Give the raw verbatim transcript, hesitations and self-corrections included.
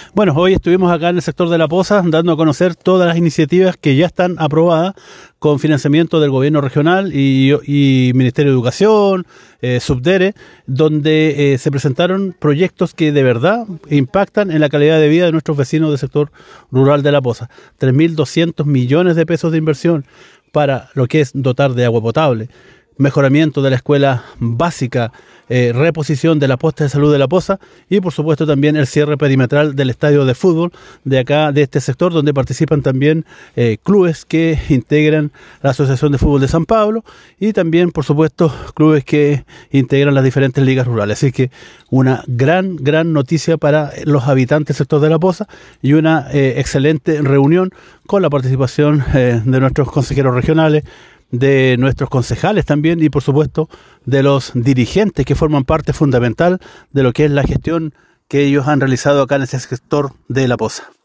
Bueno, hoy estuvimos acá en el sector de La Poza dando a conocer todas las iniciativas que ya están aprobadas con financiamiento del gobierno regional y, y Ministerio de Educación, eh, Subdere, donde eh, se presentaron proyectos que de verdad impactan en la calidad de vida de nuestros vecinos del sector rural de La Poza. tres mil doscientos millones de pesos de inversión para lo que es dotar de agua potable, mejoramiento de la escuela básica, eh, reposición de la posta de salud de La Poza y por supuesto también el cierre perimetral del estadio de fútbol de acá, de este sector, donde participan también eh, clubes que integran la Asociación de Fútbol de San Pablo y también por supuesto clubes que integran las diferentes ligas rurales. Así que una gran, gran noticia para los habitantes del sector de La Poza y una eh, excelente reunión con la participación eh, de nuestros consejeros regionales, de nuestros concejales también y por supuesto de los dirigentes que forman parte fundamental de lo que es la gestión que ellos han realizado acá en ese sector de La Poza.